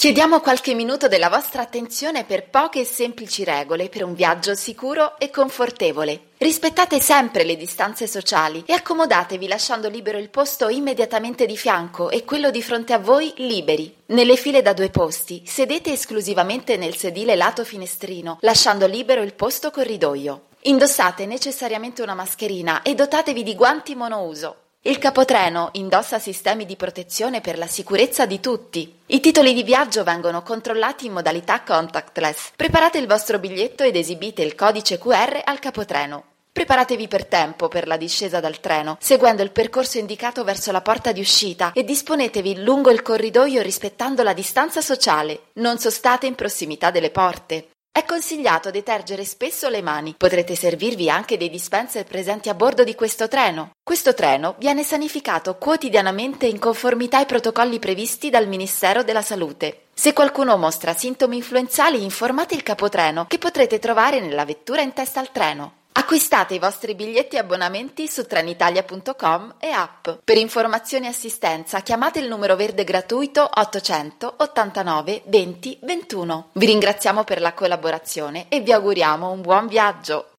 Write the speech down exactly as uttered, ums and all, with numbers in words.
Chiediamo qualche minuto della vostra attenzione per poche e semplici regole per un viaggio sicuro e confortevole. Rispettate sempre le distanze sociali e accomodatevi lasciando libero il posto immediatamente di fianco e quello di fronte a voi liberi. Nelle file da due posti, sedete esclusivamente nel sedile lato finestrino, lasciando libero il posto corridoio. Indossate necessariamente una mascherina e dotatevi di guanti monouso. Il capotreno indossa sistemi di protezione per la sicurezza di tutti. I titoli di viaggio vengono controllati in modalità contactless. Preparate il vostro biglietto ed esibite il codice Q R al capotreno. Preparatevi per tempo per la discesa dal treno, seguendo il percorso indicato verso la porta di uscita e disponetevi lungo il corridoio rispettando la distanza sociale. Non sostate in prossimità delle porte. È consigliato detergere spesso le mani. Potrete servirvi anche dei dispenser presenti a bordo di questo treno. Questo treno viene sanificato quotidianamente in conformità ai protocolli previsti dal Ministero della Salute. Se qualcuno mostra sintomi influenzali, informate il capotreno che potrete trovare nella vettura in testa al treno. Acquistate i vostri biglietti e abbonamenti su trenitalia punto com e app. Per informazioni e assistenza chiamate il numero verde gratuito ottocento ottantanove venti ventuno. Vi ringraziamo per la collaborazione e vi auguriamo un buon viaggio.